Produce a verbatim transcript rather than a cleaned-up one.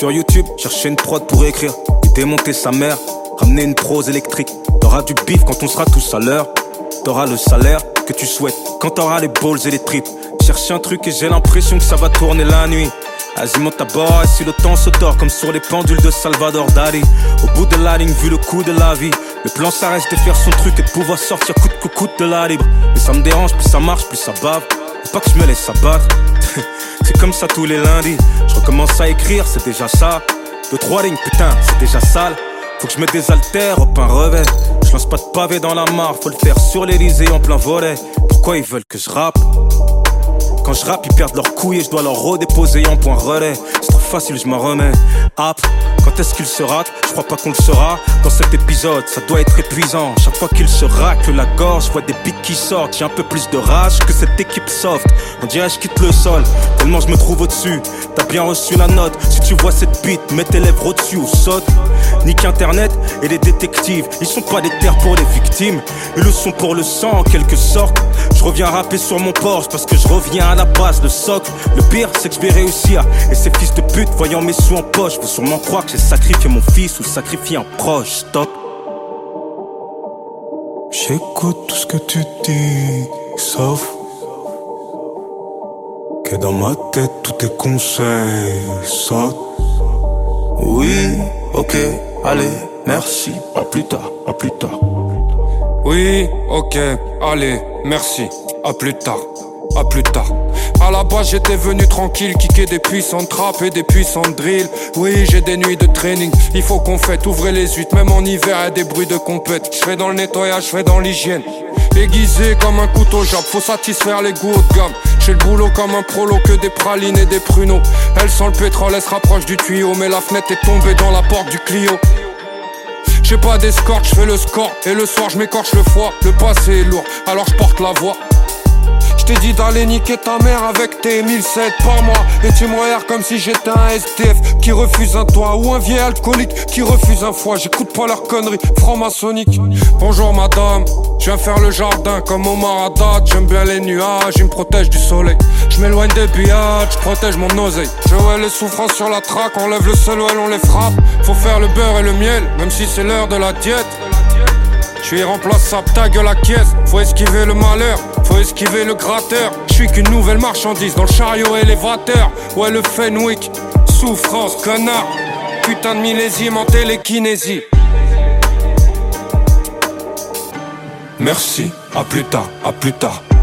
sur YouTube, chercher une prod pour écrire et démonter sa mère, ramener une prose électrique. T'auras du bif quand on sera tous à l'heure. T'auras le salaire que tu souhaites quand t'auras les balls et les tripes. Cherche un truc et j'ai l'impression que ça va tourner la nuit. Azimut à bord et si le temps se tord comme sur les pendules de Salvador Dali. Au bout de la ligne vu le coup de la vie, le plan ça reste de faire son truc et de pouvoir sortir coûte que coûte de la libre. Mais ça me dérange, plus ça marche, plus ça bave. Faut pas que je me laisse abattre. C'est comme ça tous les lundis. Je recommence à écrire, c'est déjà ça. Deux trois lignes, putain, c'est déjà sale. Faut que je mette des haltères au pain revêt. Je lance pas de pavé dans la mare, faut le faire sur l'Elysée en plein volet. Pourquoi ils veulent que je rappe? Quand je rappe, ils perdent leurs couilles et je dois leur redéposer en point relais. C'est trop facile, je m'en remets. Hop, quand est-ce qu'il se rate? Je crois pas qu'on le saura. Dans cet épisode, ça doit être épuisant. Chaque fois qu'il se racle la gorge, je vois des beats qui sortent. J'ai un peu plus de rage que cette équipe soft. On dirait je quitte le sol, tellement je me trouve au-dessus. T'as bien reçu la note. Si tu vois cette beat, mets tes lèvres au-dessus ou saute. Nique internet et les détectives. Ils sont pas des terres pour les victimes, ils le sont pour le sang en quelque sorte. Je reviens rapper sur mon Porsche parce que je reviens à la base, le socle. Le pire c'est que je vais réussir. Et ces fils de pute voyant mes sous en poche faut sûrement croire que j'ai sacrifié mon fils ou sacrifié un proche. Stop. J'écoute tout ce que tu dis, sauf que dans ma tête tous tes conseils sautent. Oui, ok, allez, merci, à plus tard, à plus tard. Oui, ok, allez, merci, à plus tard, à plus tard. À la base j'étais venu tranquille, kicker des puissantes trappes et des puissantes drills. Oui, j'ai des nuits de training, il faut qu'on fête, ouvrez les huîtres, même en hiver y'a des bruits de compète. Je fais dans le nettoyage, je fais dans l'hygiène. Aiguisé comme un couteau jappe, faut satisfaire les goûts haut de gamme. J'ai le boulot comme un prolo, que des pralines et des pruneaux. Elle sent le pétrole, elle se rapproche du tuyau, mais la fenêtre est tombée dans la porte du Clio. J'ai pas d'escorte, je fais le score, et le soir je m'écorche le foie. Le passé est lourd, alors je porte la voix. Je t'ai dit d'aller niquer ta mère avec tes mille sept par mois. Et tu me regardes comme si j'étais un S D F qui refuse un toit, ou un vieil alcoolique qui refuse un foie. J'écoute pas leurs conneries franc-maçonniques. Bonjour madame, je viens faire le jardin comme Omar Haddad. J'aime bien les nuages, ils me protègent du soleil. Je m'éloigne des billades, je protège mon oseille. Je vois les souffrances sur la traque, on lève le seul on les frappe. Faut faire le beurre et le miel, même si c'est l'heure de la diète. Je suis irremplaçable, ta gueule à caisse. Faut esquiver le malheur, faut esquiver le gratteur. Je suis qu'une nouvelle marchandise dans le chariot élévateur. Ouais, le Fenwick, souffrance, connard. Putain de millésime en télékinésie. Merci, à plus tard, à plus tard.